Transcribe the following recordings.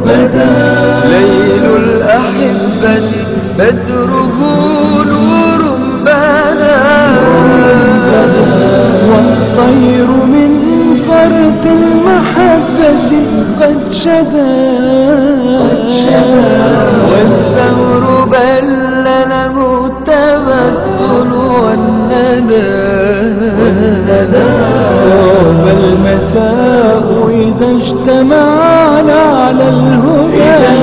بدا ليل الأحبة بدره نور بدا والطير من فرط المحبة قد شدا والثور بل له التبتل والندى طاب المساء إذا اجتمعنا على الهدى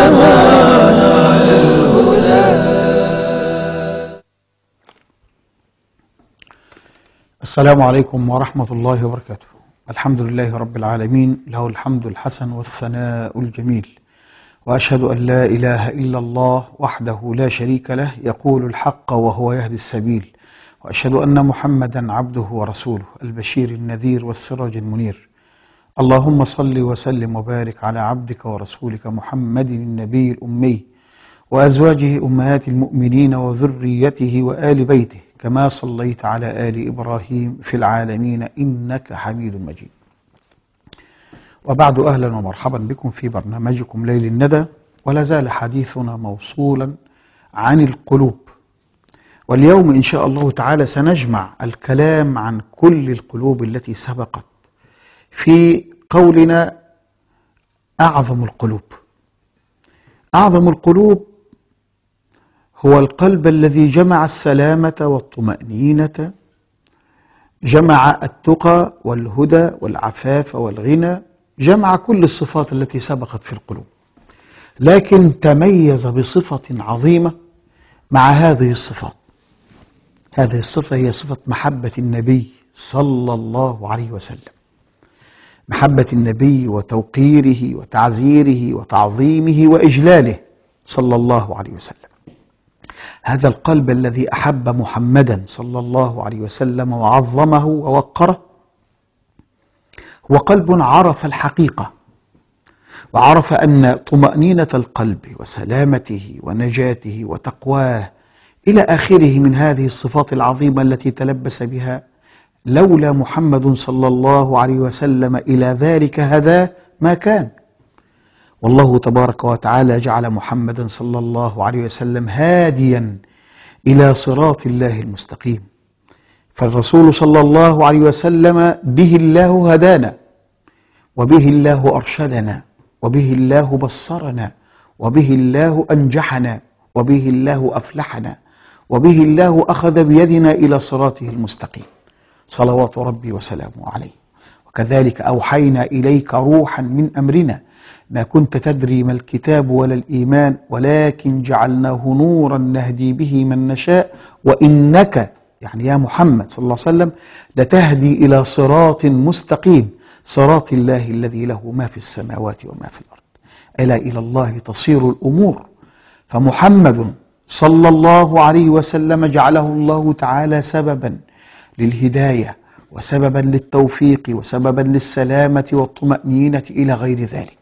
السلام عليكم ورحمة الله وبركاته. الحمد لله رب العالمين، له الحمد الحسن والثناء الجميل، وأشهد أن لا إله إلا الله وحده لا شريك له يقول الحق وهو يهدي السبيل، وأشهد أن محمدا عبده ورسوله البشير النذير والسراج المنير. اللهم صل وسلم وبارك على عبدك ورسولك محمد النبي الأمي وأزواجه أمهات المؤمنين وذريته وآل بيته، كما صليت على آل إبراهيم في العالمين إنك حميد مجيد. وبعد، أهلا ومرحبا بكم في برنامجكم ليل الندى، ولا زال حديثنا موصولا عن القلوب. واليوم إن شاء الله تعالى سنجمع الكلام عن كل القلوب التي سبقت في قولنا أعظم القلوب. أعظم القلوب هو القلب الذي جمع السلامة والطمأنينة، جمع التقى والهدى والعفاف والغنى، جمع كل الصفات التي سبقت في القلوب، لكن تميز بصفة عظيمة مع هذه الصفات. هذه الصفة هي صفة محبة النبي صلى الله عليه وسلم، محبة النبي وتوقيره وتعزيره وتعظيمه وإجلاله صلى الله عليه وسلم. هذا القلب الذي أحب محمدا صلى الله عليه وسلم وعظمه ووقره هو قلب عرف الحقيقة، وعرف أن طمأنينة القلب وسلامته ونجاته وتقواه إلى آخره من هذه الصفات العظيمة التي تلبس بها، لولا محمد صلى الله عليه وسلم إلى ذلك هداه ما كان. والله تبارك وتعالى جعل محمدا صلى الله عليه وسلم هاديا إلى صراط الله المستقيم، فالرسول صلى الله عليه وسلم به الله هدانا، وبه الله أرشدنا، وبه الله بصرنا، وبه الله أنجحنا، وبه الله أفلحنا، وبه الله أخذ بيدنا إلى صراطه المستقيم، صلوات ربي وسلامه عليه. وكذلك أوحينا إليك روحا من أمرنا ما كنت تدري ما الكتاب ولا الإيمان ولكن جعلناه نورا نهدي به من نشاء وإنك، يعني يا محمد صلى الله عليه وسلم، لتهدي إلى صراط مستقيم، صراط الله الذي له ما في السماوات وما في الأرض، ألا إلى الله تصير الأمور. فمحمد صلى الله عليه وسلم جعله الله تعالى سببا للهداية وسببا للتوفيق وسببا للسلامة والطمأنينة إلى غير ذلك.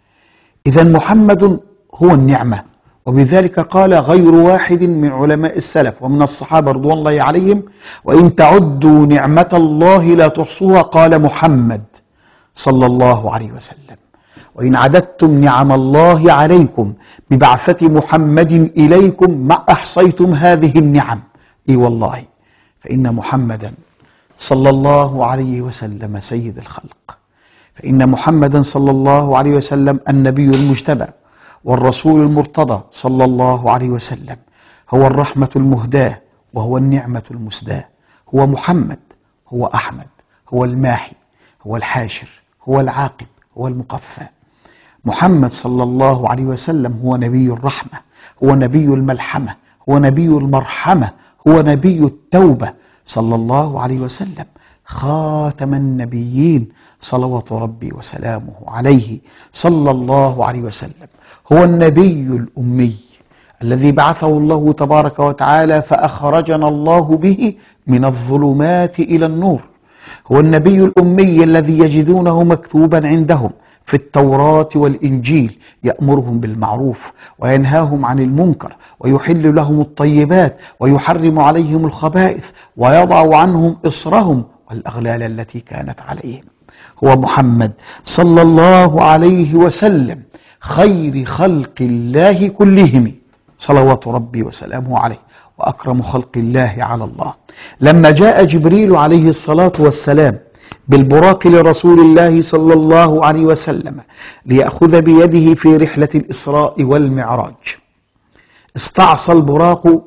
إذن محمد هو النعمة، وبذلك قال غير واحد من علماء السلف ومن الصحابة رضوان الله عليهم: وإن تعدوا نعمة الله لا تحصوها. قال محمد صلى الله عليه وسلم: وإن عددتم نعم الله عليكم ببعثة محمد إليكم ما أحصيتم هذه النعم. إي والله، فإن محمدا صلى الله عليه وسلم سيد الخلق، فإن محمدا صلى الله عليه وسلم النبي المجتبى والرسول المرتضى صلى الله عليه وسلم، هو الرحمة المهداة وهو النعمة المسداة. هو محمد، هو أحمد، هو الماحي، هو الحاشر، هو العاقب، هو المقفى. محمد صلى الله عليه وسلم هو نبي الرحمة، هو نبي الملحمة، هو نبي المرحمة، هو نبي التوبة صلى الله عليه وسلم، خاتم النبيين صلوات ربي وسلامه عليه صلى الله عليه وسلم. هو النبي الأمي الذي بعثه الله تبارك وتعالى فأخرجنا الله به من الظلمات إلى النور. هو النبي الأمي الذي يجدونه مكتوبا عندهم في التوراة والإنجيل، يأمرهم بالمعروف وينهاهم عن المنكر ويحل لهم الطيبات ويحرم عليهم الخبائث ويضع عنهم إصرهم والأغلال التي كانت عليهم. هو محمد صلى الله عليه وسلم خير خلق الله كلهم صلوات ربي وسلامه عليه، وأكرم خلق الله على الله. لما جاء جبريل عليه الصلاة والسلام بالبراق لرسول الله صلى الله عليه وسلم ليأخذ بيده في رحلة الإسراء والمعراج، استعصى البراق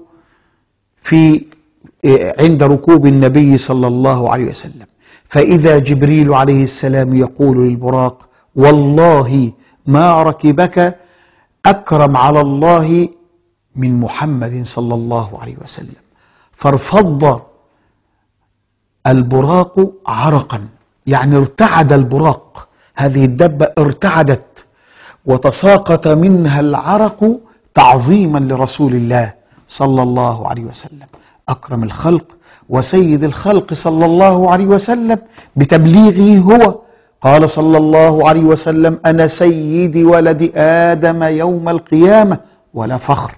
عند ركوب النبي صلى الله عليه وسلم، فإذا جبريل عليه السلام يقول للبراق: والله ما ركبك أكرم على الله من محمد صلى الله عليه وسلم. فارفض البراق عرقا، يعني ارتعد البراق، هذه الدبة ارتعدت وتساقط منها العرق تعظيما لرسول الله صلى الله عليه وسلم، أكرم الخلق وسيد الخلق صلى الله عليه وسلم بتبليغه هو. قال صلى الله عليه وسلم: أنا سيد ولد آدم يوم القيامة ولا فخر.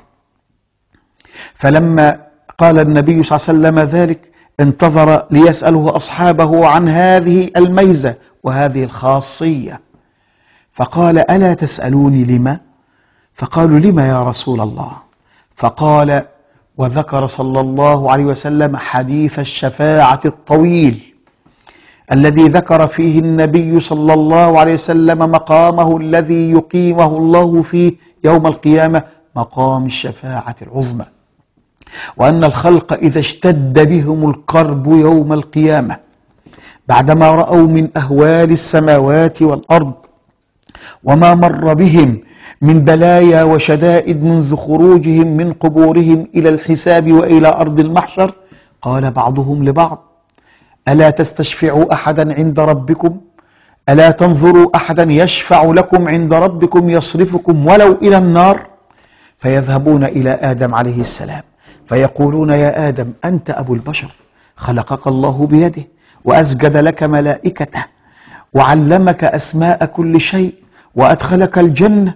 فلما قال النبي صلى الله عليه وسلم ذلك انتظر ليسأله أصحابه عن هذه الميزة وهذه الخاصية، فقال: ألا تسألوني لما؟ فقالوا: لما يا رسول الله؟ فقال وذكر صلى الله عليه وسلم حديث الشفاعة الطويل الذي ذكر فيه النبي صلى الله عليه وسلم مقامه الذي يقيمه الله فيه يوم القيامة، مقام الشفاعة العظمى، وأن الخلق إذا اشتد بهم الكرب يوم القيامة بعدما رأوا من أهوال السماوات والأرض وما مر بهم من بلايا وشدائد منذ خروجهم من قبورهم إلى الحساب وإلى أرض المحشر، قال بعضهم لبعض: ألا تستشفعوا أحدا عند ربكم؟ ألا تنظروا أحدا يشفع لكم عند ربكم يصرفكم ولو إلى النار؟ فيذهبون إلى آدم عليه السلام فيقولون: يا آدم، أنت أبو البشر، خلقك الله بيده وأسجد لك ملائكته وعلمك أسماء كل شيء وأدخلك الجنة.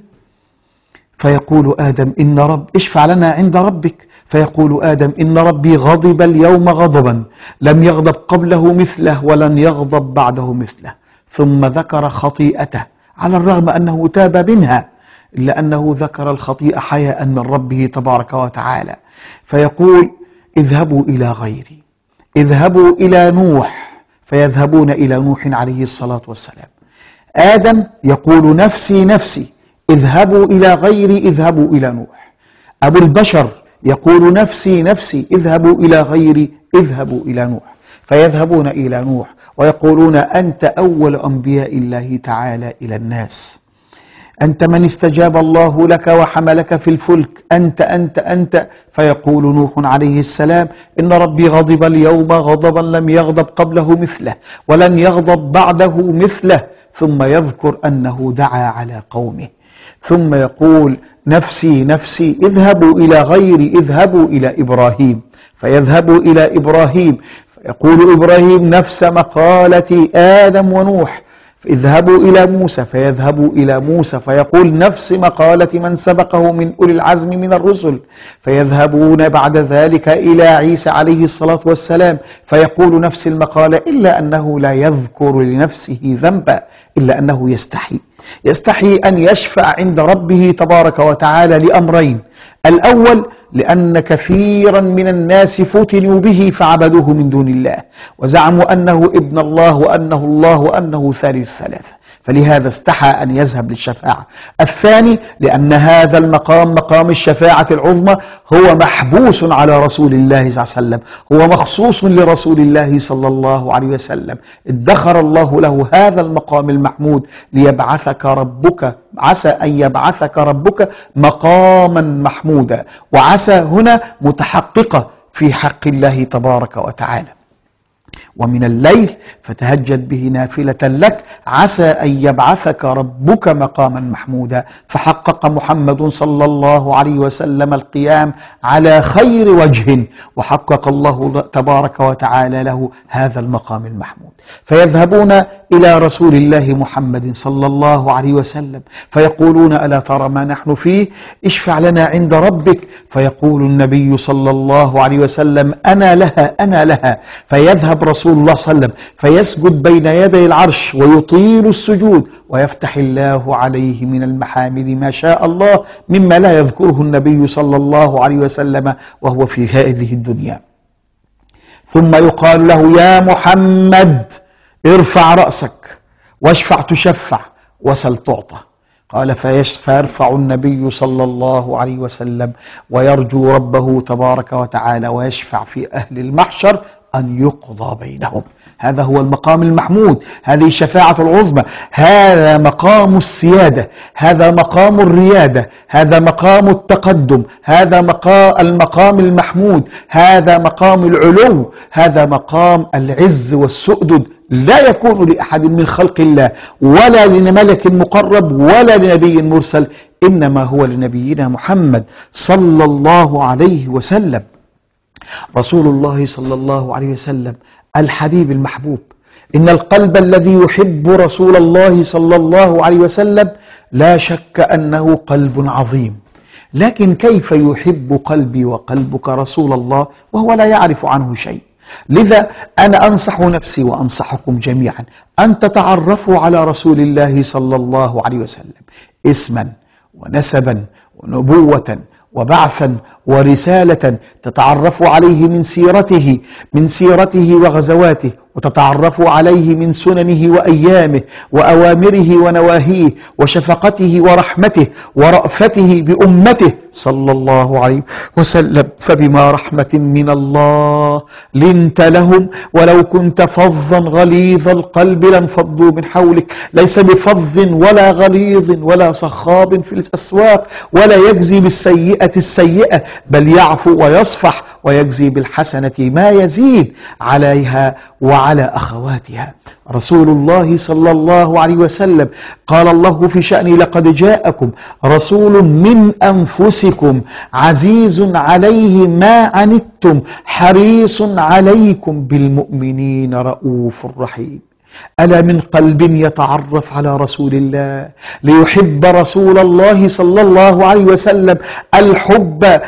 فيقول آدم: إن رب اشفع لنا عند ربك. فيقول آدم: إن ربي غضب اليوم غضبا لم يغضب قبله مثله ولن يغضب بعده مثله. ثم ذكر خطيئته على الرغم أنه تاب منها، إلا أنه ذكر الخطيئة حياء من ربه تبارك وتعالى. فيقول: اذهبوا إلى غيري، اذهبوا إلى نوح. فيذهبون إلى نوح عليه الصلاة والسلام. آدم يقول: نفسي نفسي، اذهبوا إلى غيري، اذهبوا إلى نوح. أبو البشر يقول: نفسي نفسي، اذهبوا إلى غيري، اذهبوا إلى نوح. فيذهبون إلى نوح ويقولون: أنت أول أنبياء الله تعالى إلى الناس، أنت من استجاب الله لك وحملك في الفلك، أنت أنت أنت. فيقول نوح عليه السلام: إن ربي غضب اليوم غضبا لم يغضب قبله مثله ولن يغضب بعده مثله. ثم يذكر أنه دعا على قومه، ثم يقول: نفسي نفسي، اذهبوا إلى غيري، اذهبوا إلى إبراهيم. فيذهبوا إلى إبراهيم فيقول إبراهيم نفس مقالة آدم ونوح. اذهبوا إلى موسى، فيذهبوا إلى موسى فيقول نفس مقالة من سبقه من أولي العزم من الرسل. فيذهبون بعد ذلك إلى عيسى عليه الصلاة والسلام فيقول نفس المقالة، إلا أنه لا يذكر لنفسه ذنبا، إلا أنه يستحي أن يشفع عند ربه تبارك وتعالى لأمرين: الأول لأن كثيرا من الناس فتنوا به فعبدوه من دون الله وزعموا أنه ابن الله وأنه الله وأنه ثالث ثلاثة، فلهذا استحى أن يذهب للشفاعة. الثاني لأن هذا المقام، مقام الشفاعة العظمى، هو محبوس على رسول الله صلى الله عليه وسلم، هو مخصوص لرسول الله صلى الله عليه وسلم. ادخر الله له هذا المقام المحمود ليبعثك ربك، عسى أن يبعثك ربك مقاما محمودا، وعسى هنا متحققة في حق الله تبارك وتعالى. ومن الليل فتهجد به نافلة لك عسى أن يبعثك ربك مقاما محمودا. فحقق محمد صلى الله عليه وسلم القيام على خير وجه، وحقق الله تبارك وتعالى له هذا المقام المحمود. فيذهبون إلى رسول الله محمد صلى الله عليه وسلم فيقولون: ألا ترى ما نحن فيه؟ اشفع لنا عند ربك. فيقول النبي صلى الله عليه وسلم: أنا لها أنا لها. فيذهب رسول رسول الله صلى الله عليه وسلم فيسجد بين يدي العرش ويطيل السجود ويفتح الله عليه من المحامد ما شاء الله مما لا يذكره النبي صلى الله عليه وسلم وهو في هذه الدنيا. ثم يقال له: يا محمد ارفع رأسك واشفع تشفع وسل تعطى. قال: فيرفع النبي صلى الله عليه وسلم ويرجو ربه تبارك وتعالى ويشفع في أهل المحشر أن يقضى بينهم. هذا هو المقام المحمود، هذه الشفاعة العظمى، هذا مقام السيادة، هذا مقام الريادة، هذا مقام التقدم، هذا المقام المحمود، هذا مقام العلو، هذا مقام العز والسؤدد. لا يكون لأحد من خلق الله ولا لملك مقرب ولا لنبي مرسل، إنما هو لنبينا محمد صلى الله عليه وسلم. رسول الله صلى الله عليه وسلم الحبيب المحبوب. إن القلب الذي يحب رسول الله صلى الله عليه وسلم لا شك أنه قلب عظيم، لكن كيف يحب قلبي وقلبك رسول الله وهو لا يعرف عنه شيء؟ لذا أنا أنصح نفسي وأنصحكم جميعا أن تتعرفوا على رسول الله صلى الله عليه وسلم اسما ونسبا ونبوة وبعثا ورسالة، تتعرفوا عليه من سيرته وغزواته، وتتعرفوا عليه من سننه وأيامه وأوامره ونواهيه وشفقته ورحمته ورأفته بأمته صلى الله عليه وسلم. فبما رحمة من الله لنت لهم ولو كنت فظا غليظ القلب لانفضوا من حولك. ليس بفظ ولا غليظ ولا صخاب في الأسواق، ولا يجزي بالسيئة السيئة، بل يعفو ويصفح ويجزي بالحسنة ما يزيد عليها وعلى أخواتها. رسول الله صلى الله عليه وسلم قال الله في شأنه: لقد جاءكم رسول من أنفسكم عزيز عليه ما عنتم حريص عليكم بالمؤمنين رؤوف رحيم. ألا من قلب يتعرف على رسول الله ليحب رسول الله صلى الله عليه وسلم الحب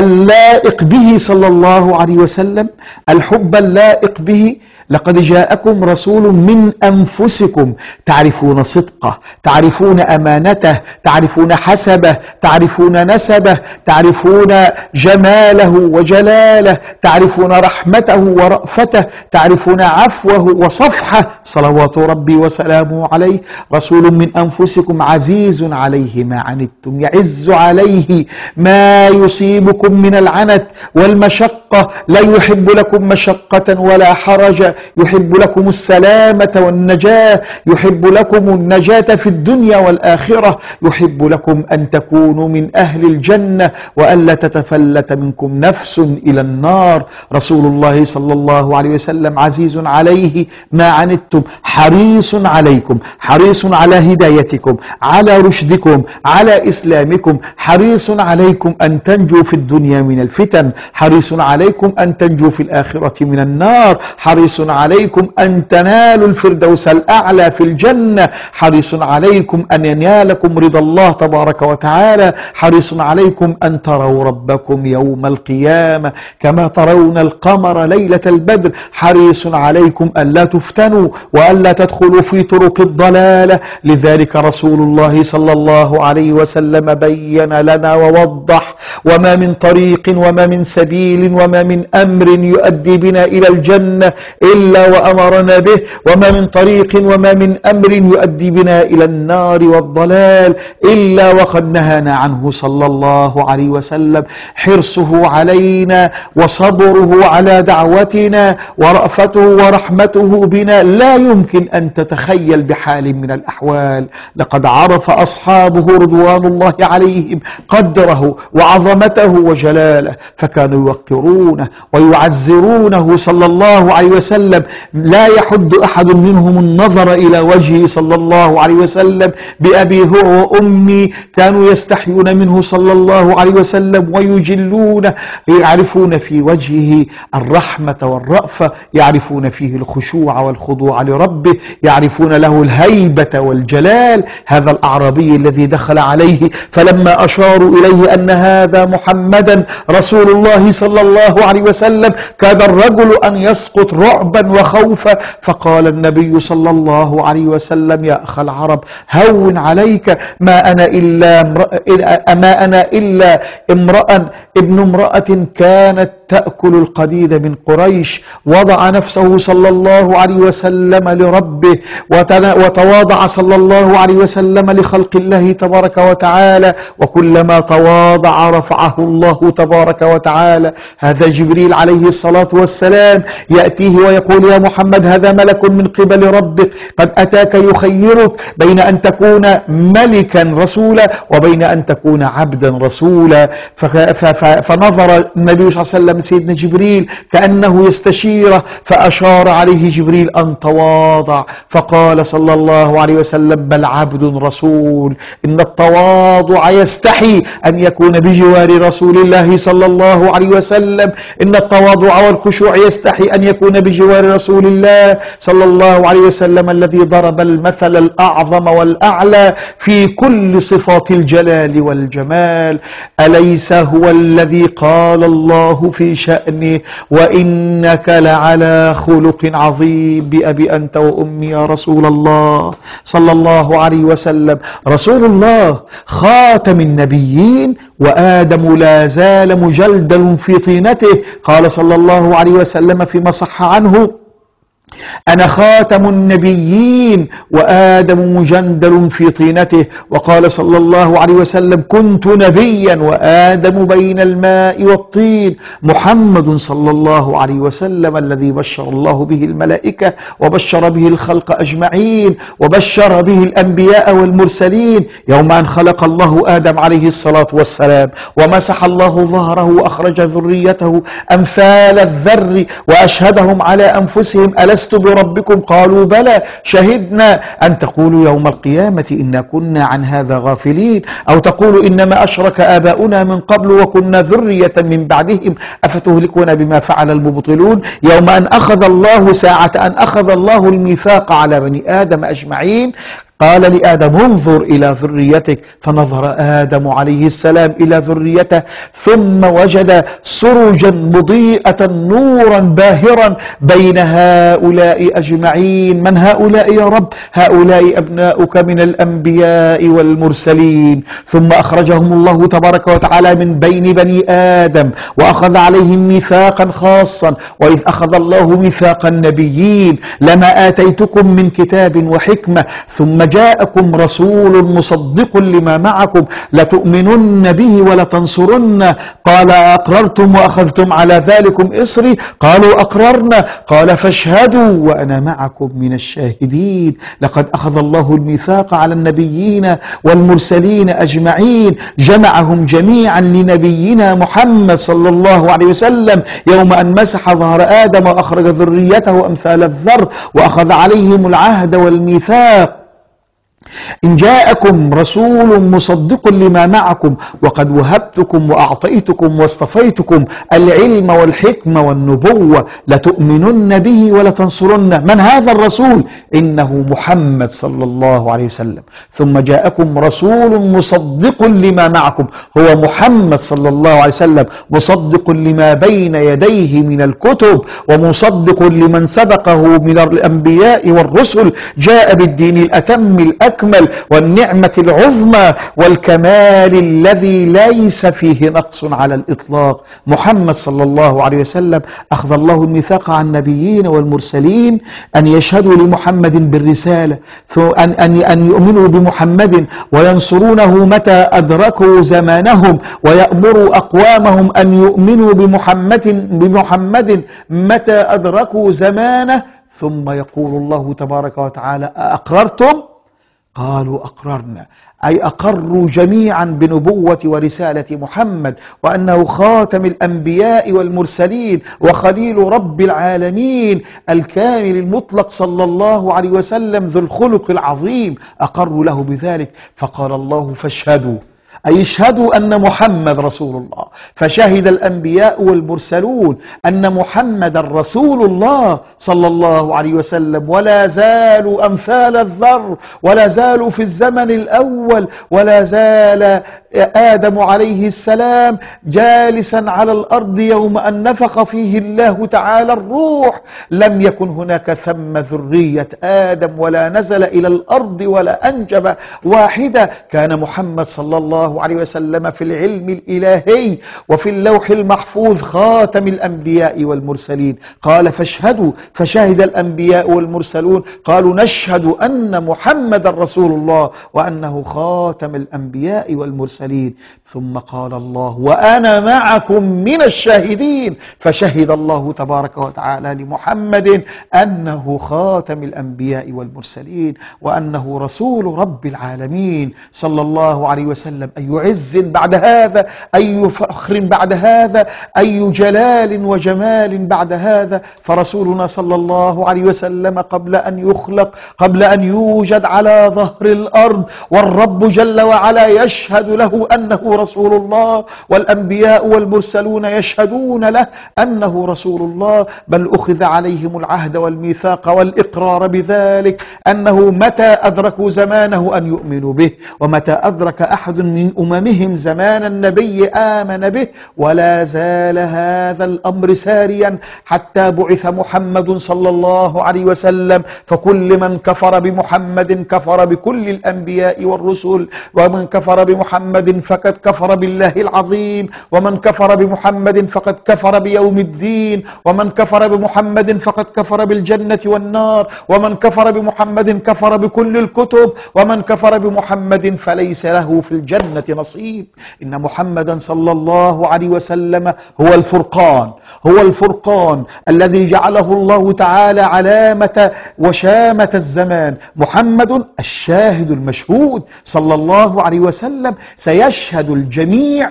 اللائق به صلى الله عليه وسلم، الحب اللائق به. لقد جاءكم رسول من أنفسكم، تعرفون صدقه، تعرفون أمانته، تعرفون حسبه، تعرفون نسبه، تعرفون جماله وجلاله، تعرفون رحمته ورأفته، تعرفون عفوه وصفحه صلوات ربي وسلامه عليه. رسول من أنفسكم عزيز عليه ما عنتم، يعز عليه ما يصيبكم من العنت والمشقة، لا يحب لكم مشقة ولا حرج، يحب لكم السلامة والنجاة، يحب لكم النجاة في الدنيا والآخرة، يحب لكم أن تكونوا من أهل الجنة وألا تتفلت منكم نفس إلى النار. رسول الله صلى الله عليه وسلم عزيز عليه ما عنتم، حريص عليكم، حريص على هدايتكم، على رشدكم، على إسلامكم، حريص عليكم أن تنجوا في الدنيا من الفتن، حريص عليكم أن تنجوا في الآخرة من النار، حريص عليكم أن تنالوا الفردوس الأعلى في الجنة، حريص عليكم أن ينالكم رضا الله تبارك وتعالى، حريص عليكم أن تروا ربكم يوم القيامة كما ترون القمر ليلة البدر، حريص عليكم أن لا تفتنوا وأن لا تدخلوا في طرق الضلالة. لذلك رسول الله صلى الله عليه وسلم بين لنا ووضح: وما من طريق وما من سبيل وما من أمر يؤدي بنا إلى الجنة إلا وأمرنا به، وما من طريق وما من أمر يؤدي بنا إلى النار والضلال إلا وقد نهانا عنه صلى الله عليه وسلم. حرصه علينا وصبره على دعوتنا ورأفته ورحمته بنا لا يمكن أن تتخيل بحال من الأحوال. لقد عرف أصحابه رضوان الله عليهم قدره وعظمته وجلاله، فكانوا يوقرونه ويعزرونه صلى الله عليه وسلم. لا يحد أحد منهم النظر إلى وجهه صلى الله عليه وسلم. بأبي هو وأمي كانوا يستحيون منه صلى الله عليه وسلم ويجلونه، يعرفون في وجهه الرحمة والرأفة، يعرفون فيه الخشوع والخضوع لربه، يعرفون له الهيبة والجلال. هذا الأعرابي الذي دخل عليه فلما أشاروا إليه أن هذا محمدا رسول الله صلى الله الله عليه وسلم كاد الرجل أن يسقط رعبا وخوفا، فقال النبي صلى الله عليه وسلم: يا أخ العرب، هون عليك، ما أنا إلا ابن امرأة كانت تأكل القديد من قريش. وضع نفسه صلى الله عليه وسلم لربه، وتواضع صلى الله عليه وسلم لخلق الله تبارك وتعالى، وكلما تواضع رفعه الله تبارك وتعالى. هذا جبريل عليه الصلاة والسلام يأتيه ويقول: يا محمد، هذا ملك من قبل ربك قد أتاك يخيرك بين أن تكون ملكا رسولا وبين أن تكون عبدا رسولا. فنظر النبي صلى الله عليه وسلم سيدنا جبريل كأنه يستشيره، فأشار عليه جبريل أن تواضع، فقال صلى الله عليه وسلم: بل عبد رسول. إن التواضع يستحي أن يكون بجوار رسول الله صلى الله عليه وسلم. إن التواضع والخشوع يستحي أن يكون بجوار رسول الله صلى الله عليه وسلم، الذي ضرب المثل الأعظم والأعلى في كل صفات الجلال والجمال. أليس هو الذي قال الله في شأنه: وإنك لعلى خلق عظيم، بأبي أنت وأمي يا رسول الله صلى الله عليه وسلم. رسول الله خاتم النبيين، وآدم لا زال مجلدل في طينته. قال صلى الله عليه وسلم فيما صح عنه: أنا خاتم النبيين وآدم مجندل في طينته. وقال صلى الله عليه وسلم: كنت نبيا وآدم بين الماء والطين. محمد صلى الله عليه وسلم الذي بشر الله به الملائكة وبشر به الخلق أجمعين وبشر به الأنبياء والمرسلين. يوم أن خلق الله آدم عليه الصلاة والسلام ومسح الله ظهره وأخرج ذريته أمثال الذر وأشهدهم على أنفسهم: ألست بربكم؟ قالوا بلى شهدنا. أن تقولوا يوم القيامة إنا كنا عن هذا غافلين، أو تقولوا إنما أشرك آباؤنا من قبل وكنا ذرية من بعدهم أفتهلكنا بما فعل المبطلون. يوم أن أخذ الله ساعة أن أخذ الله الميثاق على بني آدم أجمعين، قال لآدم: انظر إلى ذريتك، فنظر آدم عليه السلام إلى ذريته ثم وجد سرجا مضيئة نورا باهرا بين هؤلاء أجمعين. من هؤلاء يا رب؟ هؤلاء أبناؤك من الأنبياء والمرسلين. ثم أخرجهم الله تبارك وتعالى من بين بني آدم وأخذ عليهم ميثاقا خاصا. وإذ أخذ الله ميثاق النبيين: لما آتيتكم من كتاب وحكمة ثم جاءكم رسول مصدق لما معكم لتؤمنن به ولتنصرن. قال: أقررتم وأخذتم على ذلكم إصري؟ قالوا: أقررنا. قال: فاشهدوا وأنا معكم من الشاهدين. لقد أخذ الله الميثاق على النبيين والمرسلين أجمعين، جمعهم جميعا لنبينا محمد صلى الله عليه وسلم يوم أن مسح ظهر آدم وأخرج ذريته أمثال الذر وأخذ عليهم العهد والميثاق: إن جاءكم رسول مصدق لما معكم وقد وهبتكم وأعطيتكم واصطفيتكم العلم والحكمة والنبوة لتؤمنن به ولتنصرن. من هذا الرسول؟ إنه محمد صلى الله عليه وسلم. ثم جاءكم رسول مصدق لما معكم، هو محمد صلى الله عليه وسلم، مصدق لما بين يديه من الكتب ومصدق لمن سبقه من الأنبياء والرسل. جاء بالدين الأتم الأكمل والنعمة العظمى والكمال الذي ليس فيه نقص على الإطلاق. محمد صلى الله عليه وسلم أخذ الله الميثاق عن النبيين والمرسلين أن يشهدوا لمحمد بالرسالة، أن يؤمنوا بمحمد وينصرونه متى أدركوا زمانهم، ويأمروا أقوامهم أن يؤمنوا بمحمد متى أدركوا زمانه. ثم يقول الله تبارك وتعالى: أأقررتم؟ قالوا: أقررنا، أي أقروا جميعا بنبوة ورسالة محمد وأنه خاتم الأنبياء والمرسلين وخليل رب العالمين الكامل المطلق صلى الله عليه وسلم ذو الخلق العظيم. أقروا له بذلك. فقال الله: فاشهدوا أي اشهدوا أن محمد رسول الله. فشهد الأنبياء والمرسلون أن محمد رسول الله صلى الله عليه وسلم، ولا زالوا أمثال الذر، ولا زالوا في الزمن الأول، ولا زال آدم عليه السلام جالسا على الأرض يوم أن نفخ فيه الله تعالى الروح. لم يكن هناك ثم ذرية آدم، ولا نزل إلى الأرض ولا أنجب واحدة. كان محمد صلى الله عليه وسلم في العلم الإلهي وفي اللوح المحفوظ خاتم الأنبياء والمرسلين. قال فاشهدوا، فشهد الأنبياء والمرسلون قالوا نشهد أن محمد رسول الله وأنه خاتم الأنبياء والمرسلين. ثم قال الله وأنا معكم من الشاهدين، فشهد الله تبارك وتعالى لمحمد أنه خاتم الأنبياء والمرسلين وأنه رسول رب العالمين صلى الله عليه وسلم. أي عز بعد هذا، أي فخر بعد هذا، أي جلال وجمال بعد هذا. فرسولنا صلى الله عليه وسلم قبل أن يخلق، قبل أن يوجد على ظهر الأرض، والرب جل وعلا يشهد له أنه رسول الله، والأنبياء والمرسلون يشهدون له أنه رسول الله. بل أخذ عليهم العهد والميثاق والإقرار بذلك، أنه متى أدركوا زمانه أن يؤمنوا به، ومتى أدرك أحد من أممهم زمان النبي آمن به. ولا زال هذا الأمر ساريا حتى بعث محمد صلى الله عليه وسلم. فكل من كفر بمحمد كفر بكل الأنبياء والرسل، ومن كفر بمحمد فقد كفر بالله العظيم، ومن كفر بمحمد فقد كفر بيوم الدين، ومن كفر بمحمد فقد كفر بالجنة والنار، ومن كفر بمحمد كفر بكل الكتب، ومن كفر بمحمد فليس له في الجنة نصيب. إن محمدا صلى الله عليه وسلم هو الفرقان، هو الفرقان الذي جعله الله تعالى علامة وشامة الزمان. محمد الشاهد المشهود صلى الله عليه وسلم. سيشهد الجميع،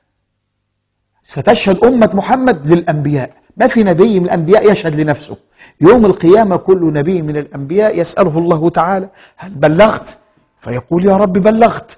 ستشهد أمة محمد للأنبياء. ما في نبي من الأنبياء يشهد لنفسه. يوم القيامة كل نبي من الأنبياء يسأله الله تعالى هل بلغت؟ فيقول يا رب بلغت.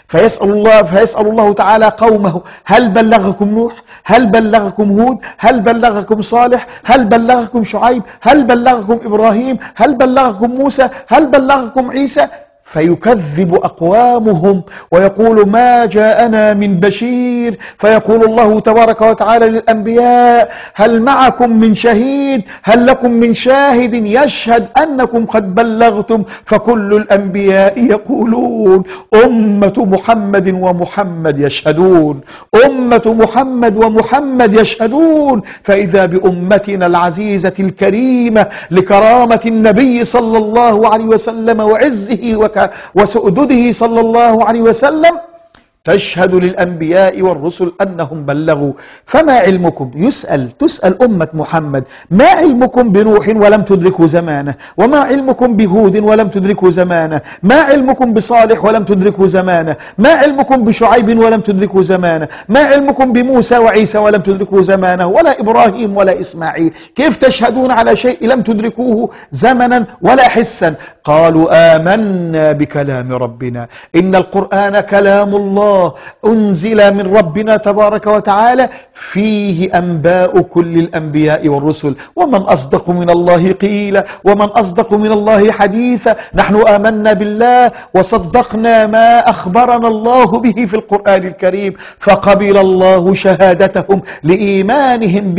فيسأل الله تعالى قومه هل بلغكم نوح؟ هل بلغكم هود؟ هل بلغكم صالح؟ هل بلغكم شعيب؟ هل بلغكم إبراهيم؟ هل بلغكم موسى؟ هل بلغكم عيسى؟ فيكذب أقوامهم ويقول ما جاءنا من بشير. فيقول الله تبارك وتعالى للأنبياء هل معكم من شهيد؟ هل لكم من شاهد يشهد أنكم قد بلغتم؟ فكل الأنبياء يقولون أمة محمد ومحمد يشهدون، أمة محمد ومحمد يشهدون. فإذا بأمتنا العزيزة الكريمة لكرامة النبي صلى الله عليه وسلم وعزه وسؤدده صلى الله عليه وسلم تشهد للأنبياء والرسل أنهم بلغوا. فما علمكم؟ تسأل أمة محمد ما علمكم بنوح ولم تدركوا زمانه، وما علمكم بهود ولم تدركوا زمانه، ما علمكم بصالح ولم تدركوا زمانه، ما علمكم بشعيب ولم تدركوا زمانه، ما علمكم بموسى وعيسى ولم تدركوا زمانه، ولا إبراهيم ولا إسماعيل. كيف تشهدون على شيء لم تدركوه زمنا ولا حسا؟ قالوا آمنا بكلام ربنا، إن القرآن كلام الله أنزل من ربنا تبارك وتعالى فيه أنباء كل الأنبياء والرسل، ومن أصدق من الله قيلا، ومن أصدق من الله حديثا. نحن آمنا بالله وصدقنا ما أخبرنا الله به في القرآن الكريم، فقبل الله شهادتهم لإيمانهم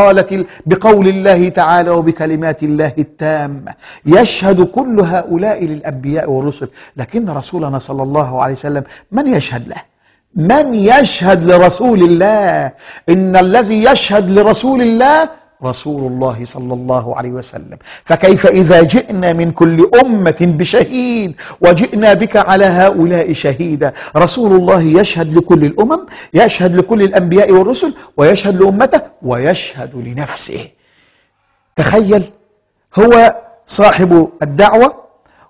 بقول الله تعالى وبكلمات الله التامة. يشهد كل هؤلاء للأنبياء والرسل، لكن رسولنا صلى الله عليه وسلم من يشهد له؟ من يشهد لرسول الله؟ إن الذي يشهد لرسول الله رسول الله صلى الله عليه وسلم. فكيف إذا جئنا من كل أمة بشهيد وجئنا بك على هؤلاء شهيدا؟ رسول الله يشهد لكل الأمم، يشهد لكل الأنبياء والرسل، ويشهد لأمته، ويشهد لنفسه. تخيل، هو صاحب الدعوة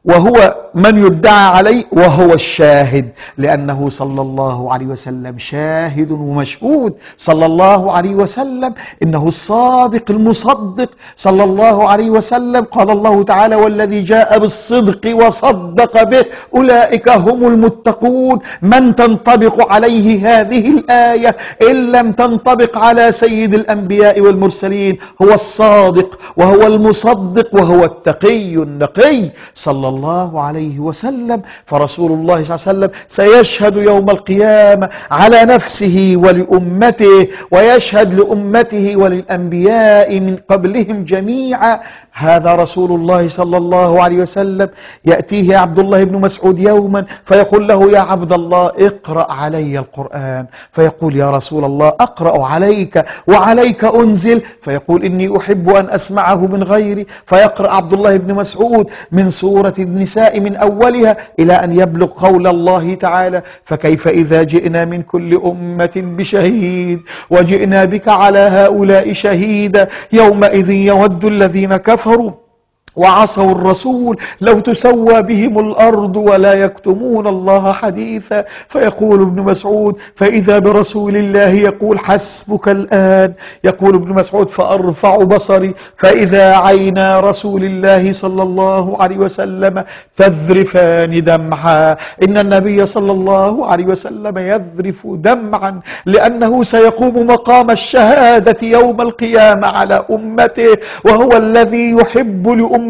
وهو من يدعى عليه وهو الشاهد، لأنه صلى الله عليه وسلم شاهد ومشهود. صلى الله عليه وسلم إنه الصادق المصدق صلى الله عليه وسلم. قال الله تعالى: والذي جاء بالصدق وصدق به أولئك هم المتقون. من تنطبق عليه هذه الآية إن لم تنطبق على سيد الأنبياء والمرسلين؟ هو الصادق وهو المصدق وهو التقي النقي صلى الله عليه وسلم. فرسول الله صلى الله عليه وسلم سيشهد يوم القيامة على نفسه ولأمته، ويشهد لأمته وللأنبياء من قبلهم جميعا. هذا رسول الله صلى الله عليه وسلم. يأتيه عبد الله بن مسعود يوما فيقول له: يا عبد الله اقرأ علي القرآن. فيقول: يا رسول الله أقرأ عليك وعليك أنزل. فيقول: إني أحب أن أسمعه من غيري. فيقرأ عبد الله بن مسعود من سورة النساء من أولها إلى أن يبلغ قول الله تعالى: فكيف إذا جئنا من كل أمة بشهيد وجئنا بك على هؤلاء شهيدا يومئذ يود الذين كفروا وعصوا الرسول لو تسوى بهم الأرض ولا يكتمون الله حديثا. فيقول ابن مسعود: فإذا برسول الله يقول: حسبك الآن. يقول ابن مسعود: فأرفع بصري فإذا عينا رسول الله صلى الله عليه وسلم تذرفان دمعا. إن النبي صلى الله عليه وسلم يذرف دمعا لأنه سيقوم مقام الشهادة يوم القيامة على أمته، وهو الذي يحب لأمته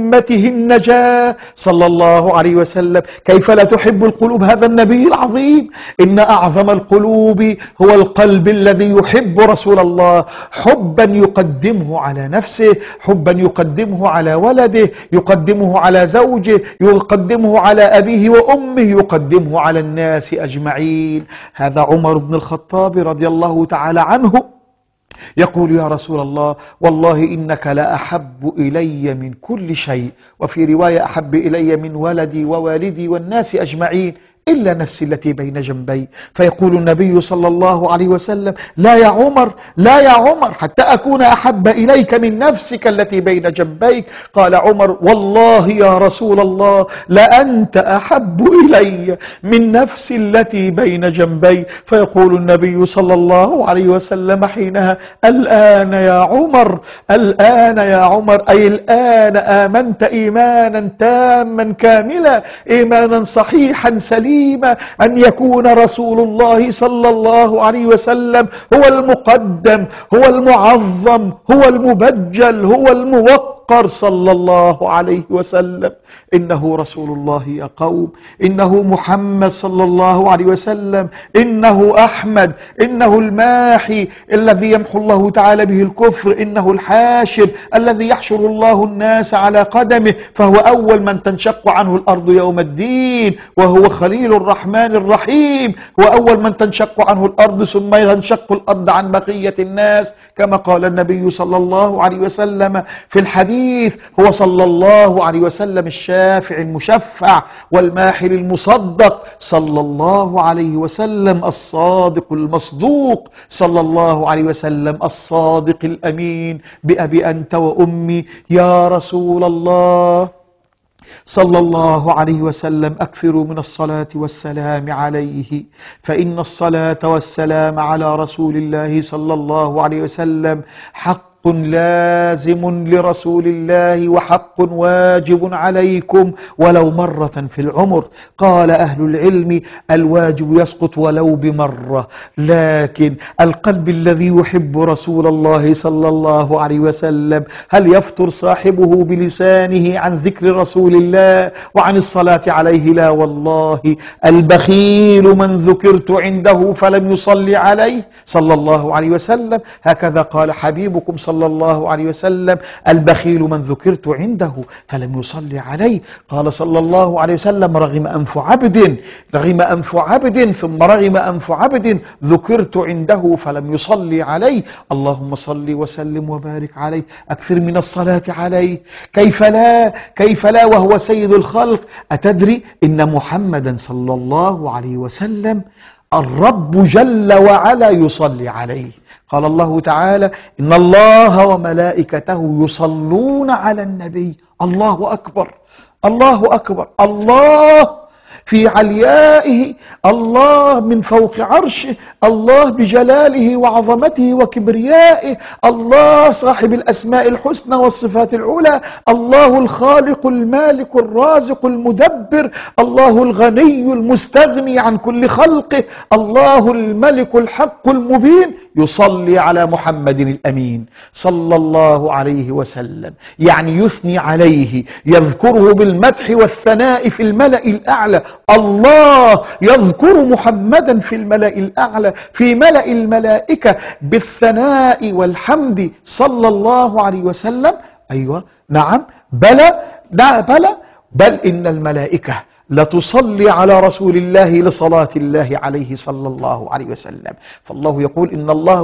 النجاة صلى الله عليه وسلم. كيف لا تحب القلوب هذا النبي العظيم؟ إن أعظم القلوب هو القلب الذي يحب رسول الله حبا يقدمه على نفسه، حبا يقدمه على ولده، يقدمه على زوجه، يقدمه على أبيه وأمه، يقدمه على الناس أجمعين. هذا عمر بن الخطاب رضي الله تعالى عنه يقول: يا رسول الله والله إنك لأحب إلي من كل شيء، وفي رواية: أحب إلي من ولدي ووالدي والناس أجمعين إلا نفسي التي بين جنبي. فيقول النبي صلى الله عليه وسلم: لا يا عمر، لا يا عمر، حتى أكون أحب إليك من نفسك التي بين جنبيك. قال عمر: والله يا رسول الله لأنت أحب إلي من نفسي التي بين جنبي. فيقول النبي صلى الله عليه وسلم حينها: الآن يا عمر، الآن يا عمر، أي الآن آمنت إيمانا تاما كاملا، إيمانا صحيحا سليما، أن يكون رسول الله صلى الله عليه وسلم هو المقدم، هو المعظم، هو المبجل، هو الموقر صلى الله عليه وسلم. إنه رسول الله يا قوم، إنه محمد صلى الله عليه وسلم، إنه أحمد، إنه الماحي الذي يمحو الله تعالى به الكفر، إنه الحاشر الذي يحشر الله الناس على قدمه، فهو أول من تنشق عنه الأرض يوم الدين، وهو خليل الرحمن الرحيم. هو أول من تنشق عنه الأرض ثم تنشق الأرض عن بقية الناس، كما قال النبي صلى الله عليه وسلم في الحديث: هو صلى الله عليه وسلم الشافع المشفع والماحل المصدق صلى الله عليه وسلم، الصادق المصدوق صلى الله عليه وسلم، الصادق الأمين. بأبي أنت وأمي يا رسول الله صلى الله عليه وسلم أكثروا من الصلاة والسلام عليه، فإن الصلاة والسلام على رسول الله صلى الله عليه وسلم حق لازم لرسول الله وحق واجب عليكم ولو مرة في العمر. قال أهل العلم: الواجب يسقط ولو بمرة، لكن القلب الذي يحب رسول الله صلى الله عليه وسلم هل يفتر صاحبه بلسانه عن ذكر رسول الله وعن الصلاة عليه؟ لا والله. البخيل من ذكرت عنده فلم يصلي عليه صلى الله عليه وسلم، هكذا قال حبيبكم صلى الله عليه وسلم: البخيل من ذكرت عنده فلم يصلي عليه. قال صلى الله عليه وسلم: رغم أنف عبد، رغم أنف عبد ثم رغم أنف عبد ذكرت عنده فلم يصلي عليه. اللهم صل وسلم وبارك عليه، أكثر من الصلاة عليه. كيف لا، كيف لا وهو سيد الخلق. أتدري إن محمدا صلى الله عليه وسلم الرب جل وعلا يصلي عليه؟ قال الله تعالى: إن الله وملائكته يصلون على النبي. الله أكبر، الله أكبر، الله في عليائه، الله من فوق عرشه، الله بجلاله وعظمته وكبريائه، الله صاحب الأسماء الحسنى والصفات العلى، الله الخالق المالك الرازق المدبر، الله الغني المستغني عن كل خلقه، الله الملك الحق المبين، يصلي على محمد الأمين صلى الله عليه وسلم، يعني يثني عليه، يذكره بالمدح والثناء في الملأ الأعلى. الله يذكر محمدا في الملأ الأعلى، في ملأ الملائكة بالثناء والحمد صلى الله عليه وسلم. أيوة نعم، بلى بل إن الملائكة لتصلي على رسول الله لصلاة الله عليه صلى الله عليه وسلم. فالله يقول إن الله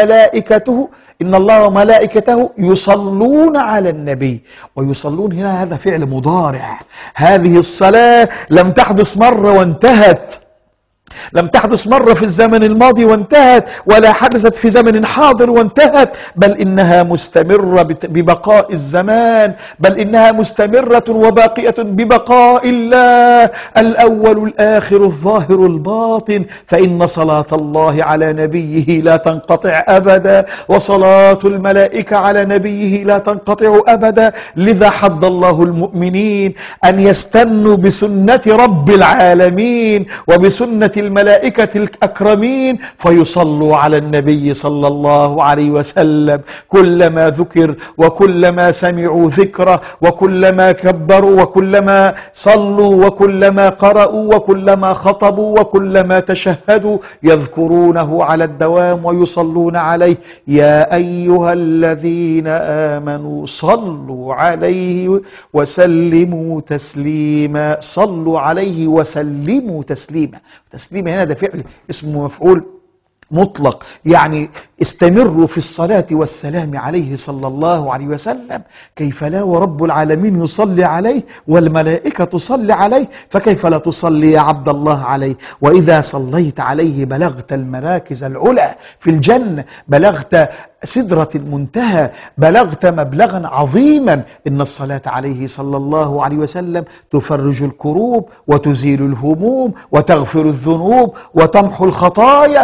وملائكته يصلون على النبي. ويصلون هنا هذا فعل مضارع، هذه الصلاة لم تحدث مرة وانتهت، لم تحدث مرة في الزمن الماضي وانتهت، ولا حدثت في زمن حاضر وانتهت، بل إنها مستمرة ببقاء الزمان، بل إنها مستمرة وباقية ببقاء الله الأول الآخر الظاهر الباطن. فإن صلاة الله على نبيه لا تنقطع أبدا، وصلاة الملائكة على نبيه لا تنقطع أبدا. لذا حض الله المؤمنين أن يستنوا بسنة رب العالمين وبسنة الملائكة الأكرمين، فيصلوا على النبي صلى الله عليه وسلم كلما ذكر، وكلما سمعوا ذكره، وكلما كبروا، وكلما صلوا، وكلما قرأوا، وكلما خطبوا، وكلما تشهدوا، يذكرونه على الدوام ويصلون عليه. يا أيها الذين آمنوا صلوا عليه وسلموا تسليما. صلوا عليه وسلموا تسليما. تسليم هنا ده فعل اسمه مفعول مطلق، يعني استمروا في الصلاة والسلام عليه صلى الله عليه وسلم. كيف لا ورب العالمين يصلي عليه والملائكة تصلي عليه، فكيف لا تصلي يا عبد الله عليه؟ وإذا صليت عليه بلغت المراكز العلى في الجنة، بلغت سدرة المنتهى، بلغت مبلغا عظيما. إن الصلاة عليه صلى الله عليه وسلم تفرج الكروب وتزيل الهموم وتغفر الذنوب وتمحو الخطايا،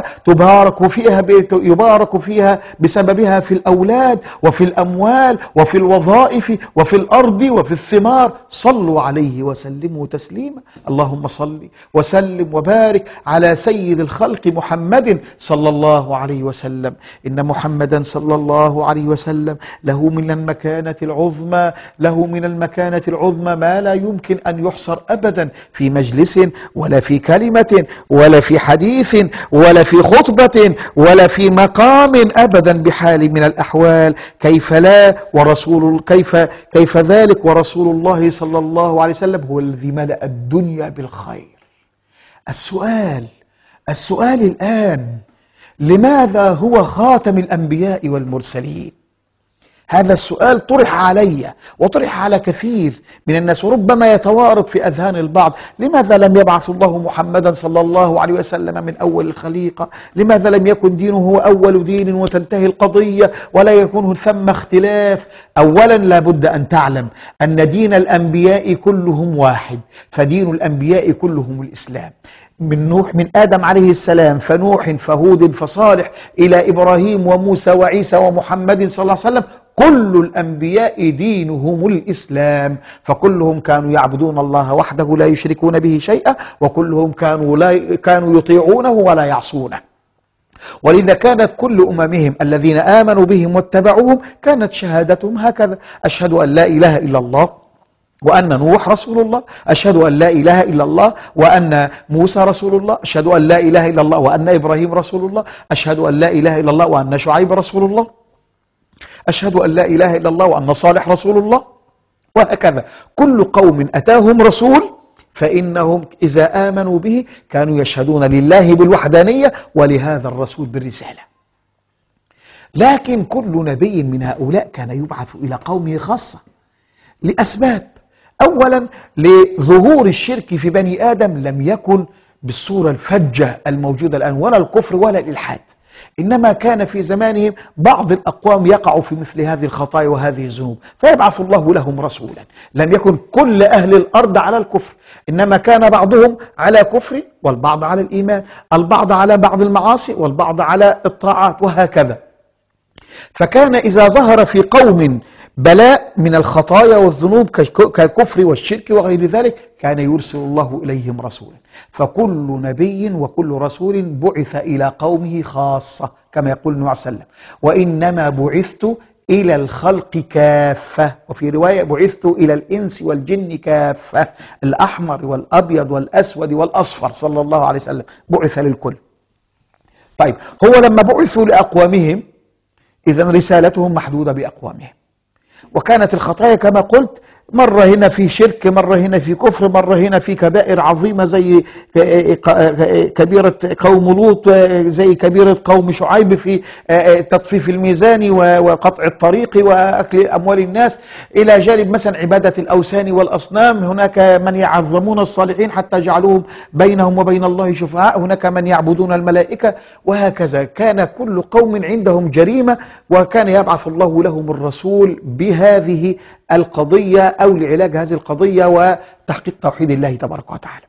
يبارك فيها بسببها في الأولاد وفي الأموال وفي الوظائف وفي الأرض وفي الثمار. صلوا عليه وسلموا تسليما. اللهم صل وسلم وبارك على سيد الخلق محمد صلى الله عليه وسلم. إن محمدا صلى الله عليه وسلم له من المكانة العظمى ما لا يمكن أن يحصر أبدا في مجلس ولا في كلمة ولا في حديث ولا في خطبة ولا في مقام أبدا بحال من الأحوال. كيف ذلك ورسول الله صلى الله عليه وسلم هو الذي ملأ الدنيا بالخير. السؤال الآن، لماذا هو خاتم الأنبياء والمرسلين؟ هذا السؤال طرح علي وطرح على كثير من الناس، وربما يتوارد في أذهان البعض. لماذا لم يبعث الله محمدا صلى الله عليه وسلم من أول الخليقة؟ لماذا لم يكن دينه هو أول دين وتنتهي القضية ولا يكون ثم اختلاف؟ أولا لابد أن تعلم أن دين الأنبياء كلهم واحد، فدين الأنبياء كلهم الإسلام. من آدم عليه السلام، فنوح، فهود، فصالح، إلى إبراهيم وموسى وعيسى ومحمد صلى الله عليه وسلم، كل الأنبياء دينهم الإسلام. فكلهم كانوا يعبدون الله وحده لا يشركون به شيئا، وكلهم كانوا يطيعونه ولا يعصونه. ولذا كانت كل أممهم الذين آمنوا بهم واتبعوهم كانت شهادتهم هكذا: أشهد أن لا إله إلا الله وأن نوح رسول الله، أشهد أن لا إله إلا الله وأن موسى رسول الله، أشهد أن لا إله إلا الله وأن إبراهيم رسول الله، أشهد أن لا إله إلا الله وأن شعيب رسول الله، أشهد أن لا إله إلا الله وأن صالح رسول الله. وهكذا كل قوم أتاهم رسول فإنهم إذا آمنوا به كانوا يشهدون لله بالوحدانية ولهذا الرسول بالرسالة. لكن كل نبي من هؤلاء كان يبعث إلى قومه خاصة لأسباب. أولا لظهور الشرك في بني آدم لم يكن بالصورة الفجة الموجودة الآن، ولا الكفر ولا الإلحاد. إنما كان في زمانهم بعض الأقوام يقع في مثل هذه الخطايا وهذه الذنوب، فيبعث الله لهم رسولا. لم يكن كل أهل الأرض على الكفر، إنما كان بعضهم على كفر والبعض على الإيمان، البعض على بعض المعاصي والبعض على الطاعات، وهكذا. فكان إذا ظهر في قوم بلاء من الخطايا والذنوب كالكفر والشرك وغير ذلك، كان يرسل الله إليهم رسولا. فكل نبي وكل رسول بعث إلى قومه خاصة، كما يقول النبي صلى الله عليه وسلم: وإنما بعثت إلى الخلق كافة. وفي رواية: بعثت إلى الإنس والجن كافة، الأحمر والأبيض والأسود والأصفر، صلى الله عليه وسلم بعث للكل. طيب، هو لما بعثوا لأقوامهم إذن رسالتهم محدودة بأقوامهم، وكانت الخطايا كما قلت مرة هنا في شرك، مرة هنا في كفر، مرة هنا في كبائر عظيمة زي كبيرة قوم لوط، زي كبيرة قوم شعيب في تطفيف الميزان وقطع الطريق وأكل أموال الناس، إلى جانب مثلا عبادة الأوثان والأصنام. هناك من يعظمون الصالحين حتى جعلوهم بينهم وبين الله شفعاء، هناك من يعبدون الملائكة، وهكذا. كان كل قوم عندهم جريمة، وكان يبعث الله لهم الرسول بهذه القضية أو لعلاج هذه القضية وتحقيق توحيد الله تبارك وتعالى.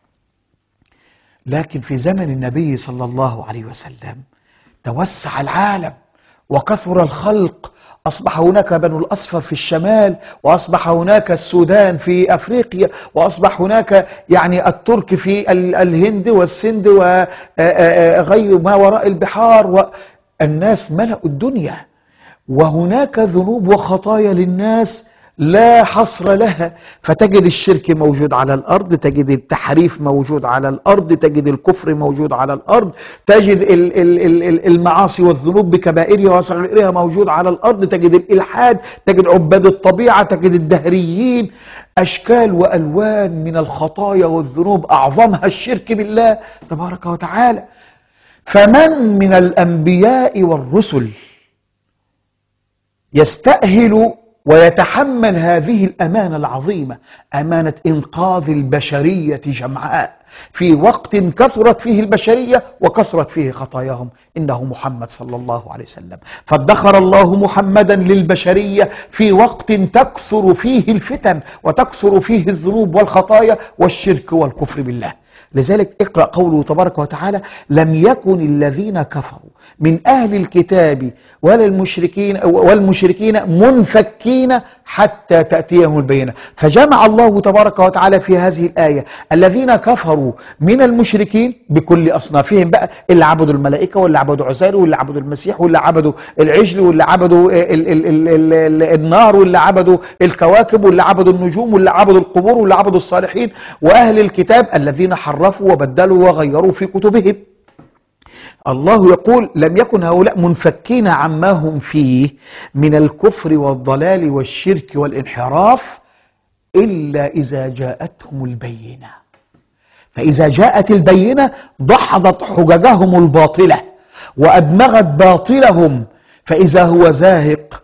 لكن في زمن النبي صلى الله عليه وسلم توسع العالم وكثر الخلق، أصبح هناك بنو الأصفر في الشمال، وأصبح هناك السودان في أفريقيا، وأصبح هناك يعني الترك في الهند والسند وغير ما وراء البحار، والناس ملأوا الدنيا، وهناك ذنوب وخطايا للناس لا حصر لها. فتجد الشرك موجود على الأرض، تجد التحريف موجود على الأرض، تجد الكفر موجود على الأرض، تجد المعاصي والذنوب بكبائرها وصغائرها موجود على الأرض، تجد الإلحاد، تجد عباد الطبيعة، تجد الدهريين. أشكال وألوان من الخطايا والذنوب، أعظمها الشرك بالله تبارك وتعالى. فمن من الأنبياء والرسل يستأهل ويتحمل هذه الأمانة العظيمة، أمانة إنقاذ البشرية جمعاء في وقت كثرت فيه البشرية وكثرت فيه خطاياهم؟ إنه محمد صلى الله عليه وسلم. فادخر الله محمدا للبشرية في وقت تكثر فيه الفتن وتكثر فيه الذنوب والخطايا والشرك والكفر بالله. لذلك اقرأ قوله تبارك وتعالى: لم يكن الذين كفروا من أهل الكتاب ولا والمشركين منفكين حتى تأتيهم البينة. فجمع الله تبارك وتعالى في هذه الآية الذين كفروا من المشركين بكل أصنافهم بقى، اللي عبدوا الملائكة، واللي عبدوا عزير، واللي عبدوا المسيح، واللي عبدوا العجل، واللي عبدوا النار، واللي عبدوا الكواكب، واللي عبدوا النجوم، واللي عبدوا القبور، واللي عبدوا الصالحين. وأهل الكتاب الذين حرفوا وبدلوا وغيروا في كتبهم. الله يقول: لم يكن هؤلاء منفكين عما هم فيه من الكفر والضلال والشرك والانحراف إلا إذا جاءتهم البينة. فإذا جاءت البينة دحضت حججهم الباطلة وأدمغت باطلهم، فإذا هو زاهق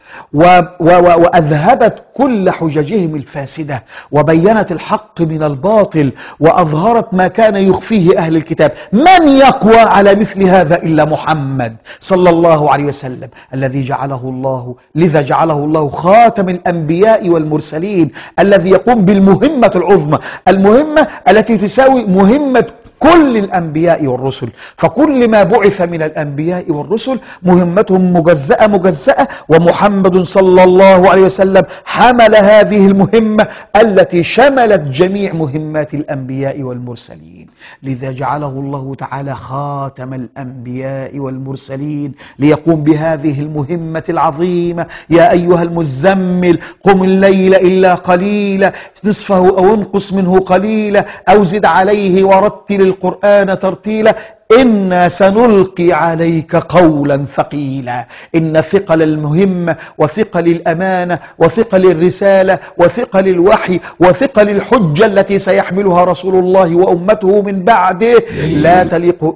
وأذهبت كل حججهم الفاسدة وبينت الحق من الباطل وأظهرت ما كان يخفيه أهل الكتاب. من يقوى على مثل هذا إلا محمد صلى الله عليه وسلم، الذي لذا جعله الله خاتم الأنبياء والمرسلين، الذي يقوم بالمهمة العظمى، المهمة التي تساوي مهمة كل الأنبياء والرسل. فكل ما بعث من الأنبياء والرسل مهمتهم مجزأة، ومحمد صلى الله عليه وسلم حمل هذه المهمة التي شملت جميع مهمات الأنبياء والمرسلين. لذا جعله الله تعالى خاتم الأنبياء والمرسلين ليقوم بهذه المهمة العظيمة. يا أيها المزمل قم الليل إلا قليلا نصفه أو انقص منه قليلا أو زد عليه ورتل القرآن ترتيلا إنا سنلقي عليك قولا ثقيلا. إن ثقل المهمة وثقل الأمانة وثقل الرسالة وثقل الوحي وثقل الحجة التي سيحملها رسول الله وأمته من بعده لا تليق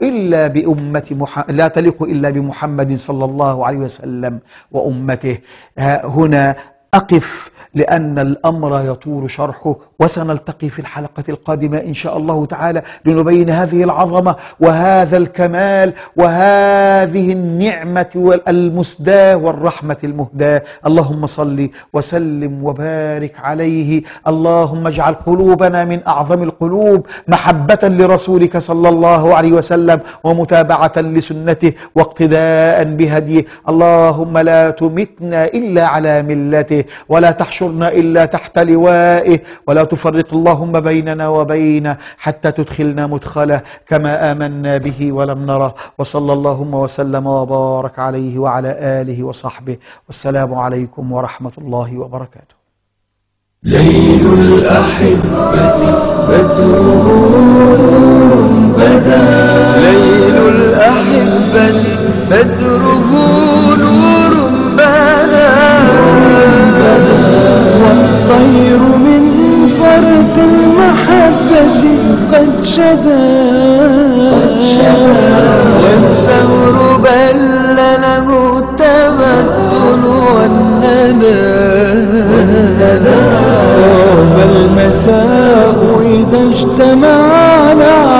إلا بمحمد صلى الله عليه وسلم وأمته. هنا أقف لأن الأمر يطول شرحه، وسنلتقي في الحلقة القادمة إن شاء الله تعالى لنبين هذه العظمة وهذا الكمال وهذه النعمة المسداة والرحمة المهداة. اللهم صل وسلم وبارك عليه. اللهم اجعل قلوبنا من أعظم القلوب محبة لرسولك صلى الله عليه وسلم ومتابعة لسنته واقتداء بهديه. اللهم لا تمتنا إلا على ملته، ولا تحشرنا إلا تحت لوائه، ولا تفرق اللهم بيننا وبينه حتى تدخلنا مدخله كما آمنا به ولم نره. وصلى اللهم وسلم وبارك عليه وعلى آله وصحبه، والسلام عليكم ورحمة الله وبركاته. ليل الأحبة بدره نور بدا، ليل الأحبة بدره نور بدا، والطير من فرط المحبة قد شدا، والثور بل له التبتل والندى، طاب المساء إذا اجتمعنا